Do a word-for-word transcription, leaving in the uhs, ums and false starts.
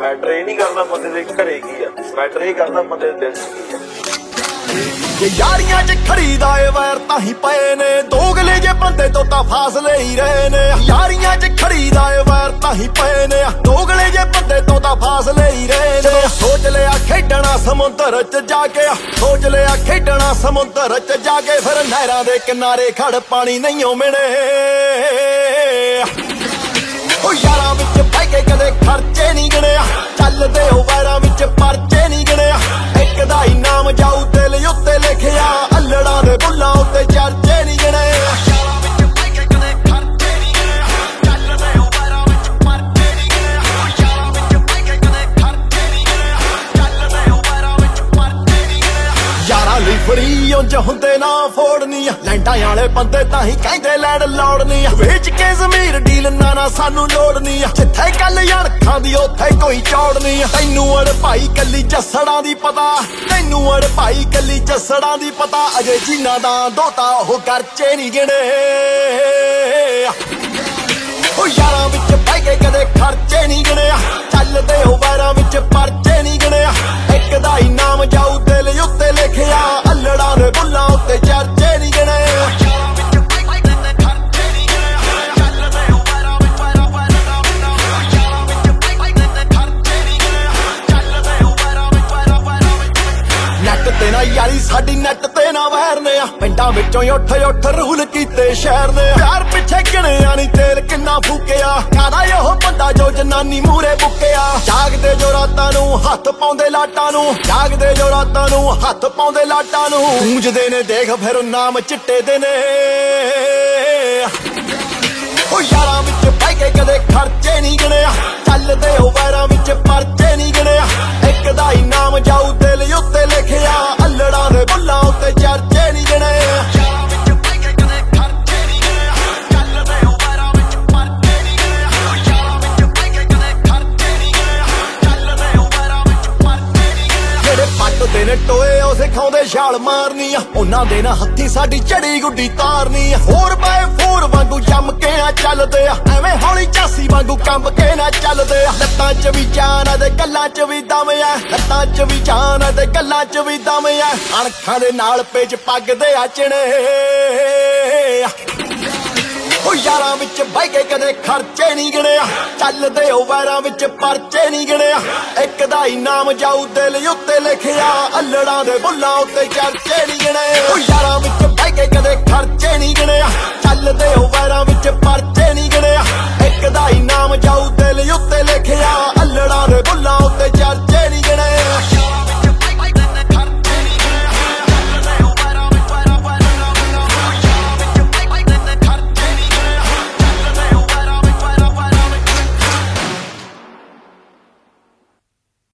Matter ये नहीं करना बंदे दे घरे की आ, मैटर ये करना बंदे दे दिल च की आ। ये यारियां च खरीदा ए वैर ताही पए ने दोगले जे बंदे तो ता फासले ही रहे ने। यारियां च खरीदा ए वैर ताही पए ने दोगले जे बंदे तो ता फासले ही रहे ने। सोच लिया खेडना समुंदर च जाके, सोच लिया खेडना समुंदर च जाके, फिर नहरां दे किनारे खड़ पानी नहीं मिले। ओ यारां विच बह के कदे खर्चे नहीं गिने, चलदे ओ वैरां विच परचे नहीं गिने। एक दा ही नाम जाऊ दिल उत्ते लिखिया, अल्लड़ां दे बुल्लां उत्ते चर्चे नहीं गिने। ਫਰੀ ਉਂਝ ਹੁੰਦੇ ਨਾ ਫੋੜਨੀ ਲੈਂਡਾਂ ਵਾਲੇ ਬੰਦੇ ਤਾਂ ਹੀ ਕਹਿੰਦੇ ਲੈਂਡ ਲੋੜਨੀ ਵੇਚ ਕੇ ਜ਼ਮੀਰ ਡੀਲ ਨਾ ਨਾ ਸਾਨੂੰ ਲੋੜਨੀ ਜਿੱਥੇ ਗੱਲ ਅਣਖਾਂ ਦੀ ਉੱਥੇ ਕੋਈ ਚੌੜਨੀ। ਤੈਨੂੰ ਅੜ ਭਾਈ ਕੱਲੀ ਜੱਸੜਾਂ ਦੀ ਪਤਾ, ਤੈਨੂੰ ਅੜ ਭਾਈ ਕੱਲੀ ਜੱਸੜਾਂ ਦੀ ਪਤਾ, ਅਜੇ ਜਿਨ੍ਹਾਂ ਦਾ ਦੋਤਾ ਉਹ ਕਰਚੇ ਨਹੀਂ ਗਿਣੇ। ਉਹ ਯਾਰਾਂ ਵਿੱਚ ਬਹਿ ਕੇ ਕਦੇ ਖਰਚੇ ਨਹੀਂ ਗਿਣੇ, ਚੱਲਦੇ ਹੋ ਵੈਰਾਂ ਵਿੱਚ ਪਰਚੇ ਨਹੀਂ ਗਿਣੇ। ਇੱਕ ਦਾ ਹੀ ਨਾਮ ਜਾਊ ਦਿਲ ਉੱਤੇ ਲਿਖਿਆ, ਅਲੜਾਂ ਦੇ ਬੁੱਲਾਂ ਉੱਤੇ ਚਰਚੇ ਨਹੀਂ ਗਿਣੇ। ਨੈਟ ਤੇ ਨਾ ਯਾਰੀ ਸਾਡੀ ਨੈਟ ਤੇ ਨਾ ਵੈਰ ਨੇ, ਪਿੰਡਾਂ ਵਿੱਚੋਂ ਉੱਠ ਉੱਠ ਰੂਲ ਕੀਤੇ ਸ਼ਹਿਰ ਨੇ। ਪਿਆਰ ਪਿੱਛੇ ਗਿਣਿਆ ਨੀ ਤੇਲ ਕਿੰਨਾ ਫੂਕਿਆ, ਕਾਦਾ ਉਹ ਬੰਦਾ ਜੋ ਜਨਾਨੀ ਮੂਰੇ ਬੁੱਕਿਆ। ਜਾਗਦੇ ਜੋ ਰਾਤਾਂ ਨੂੰ ਹੱਥ ਪਾਉਂਦੇ ਲਾਟਾਂ ਨੂੰ, ਜਾਗਦੇ ਜੋ ਰਾਤਾਂ ਨੂੰ ਹੱਥ ਪਾਉਂਦੇ ਲਾਟਾਂ ਨੂੰ। ਗੂੰਜਦੇ ਨੇ ਦੇਖ ਫਿਰ ਨਾਮ ਚਿੱਟੇ ਦੇ ਨੇ। ਉਹ ਯਾਰਾਂ ਵਿੱਚ ਬਹਿ ਕੇ ਕਦੇ ਖਰਚੇ ਨਹੀਂ ਗਿਣੇ, ਚੱਲਦੇ ਹੋ ਵੈਰਾਂ ਵਿੱਚ ਪਰਚੇ ਨਹੀਂ ਗਿਣੇ। ਇੱਕ ਦਾ ਹੀ ਨਾਮ ਜਾਊ ਦਿਲ ਉੱਤੇ ਲਿਖਿਆ, ਅਲੜਾਂ ਦੇ ਬੁੱਲਾਂ ਉੱਤੇ ਚਰਚੇ ਨਹੀਂ ਗਿਣੇ। ਪੱਟਦੇ ਨੇ ਟੋਏ ਉਹ ਸਿਖਾਉਂਦੇ ਛਾਲ ਮਾਰਨੀ ਆ, ਉਹਨਾਂ ਦੇ ਨਾ ਹੱਥੀ ਸਾਡੀ ਚੜੀ ਗੁੱਡੀ ਤਾਰਨੀ ਆ। ਫੋਰ ਬਾਏ ਫੋਰ ਵਾਂਗੂ ਜੰਮ ਕੇ ਆ ਚੱਲਦੇ ਆ, ਐਵੇਂ ਹੌਲੀ ਚਾਸੀ ਵਾਂਗੂ ਕੰਬ ਕੇ ਨਾ ਚੱਲਦੇ ਆ। ਲੱਤਾਂ ਚ ਵੀ ਜਾਨ ਆ ਤੇ ਗੱਲਾਂ ਚ ਵੀ ਦਮ ਆ, ਲੱਤਾਂ ਚ ਵੀ ਜਾਨ ਆ ਤੇ ਗੱਲਾਂ ਚ ਵੀ ਦਮ ਆ। ਅਣਖਾਂ ਦੇ ਨਾਲ ਪੇਚ ਪੱਗਦੇ ਆ ਚਿਣੇ। ਉਹ ਯਾਰਾਂ ਵਿੱਚ ਬਹਿ ਕੇ ਕਦੇ ਖਰਚੇ ਨਹੀਂ ਗਿਣੇ, ਚੱਲਦੇ ਹੋ ਵੈਰਾਂ ਵਿੱਚ ਪਰਚੇ ਨਹੀਂ ਗਿਣੇ। ਇੱਕ ਦਾ ਹੀ ਨਾਮ ਜਾਊ ਦਿਲ ਉੱਤੇ ਲਿਖਿਆ, ਅਲੜਾਂ ਦੇ ਬੁੱਲਾਂ ਉੱਤੇ ਚਰਚੇ ਨਹੀਂ ਗਿਣੇ। ਉਹ ਯਾਰਾਂ ਵਿੱਚ ਬਹਿ ਕੇ ਕਦੇ ਖਰਚੇ ਨਹੀਂ ਗਿਣੇ, ਚੱਲਦੇ ਹੋ ਵੈਰਾਂ ਵਿੱਚ ਪਰਚੇ ਨਹੀਂ ਗਿਣੇ। ਇੱਕ ਦਾ ਹੀ ਨਾਮ ਜਾਊ ਦਿਲ ਉੱਤੇ ਲਿਖਿਆ,